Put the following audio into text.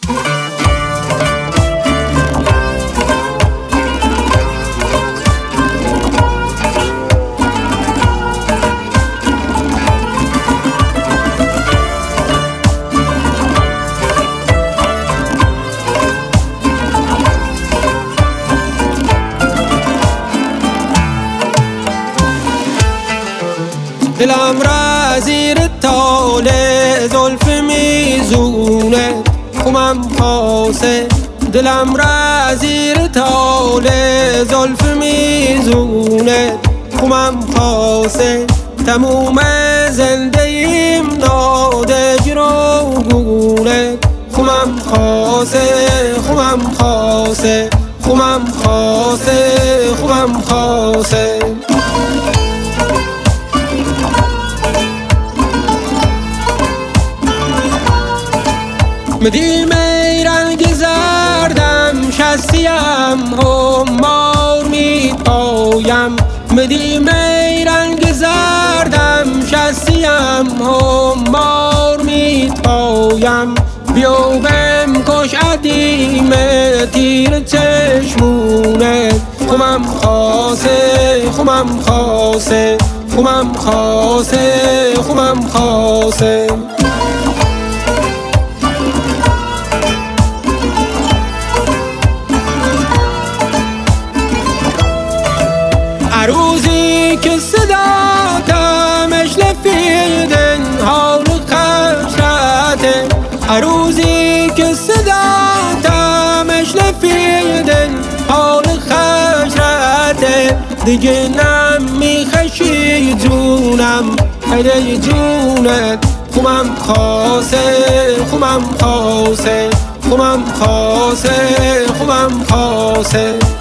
دلم را زیر تال زلف میزونه خمم خاصه، دلم را زیر تال زلف میزونه خمم خاصه. تموم زندگیم داده گروگونه خمم خاصه، خمم خاصه، خمم خاصه، خمم خاصه. مدی می رنگ زردم شستیم مار می پایم، مدی می رنگ زردم شستیم مار می پایم. بیا بم کش عدیم تیر چشمونه خمم خاصه، خمم خاصه، خمم خاصه، خمم خاصه. عروسی که صداتمش لفیدن حال خشرته، عروسی که صداتمش لفیدن حال خشرته. دیگه نمیخشی جونم هی جونت خمم خاصه، خمم خاصه، خمم خاصه، خمم خاصه.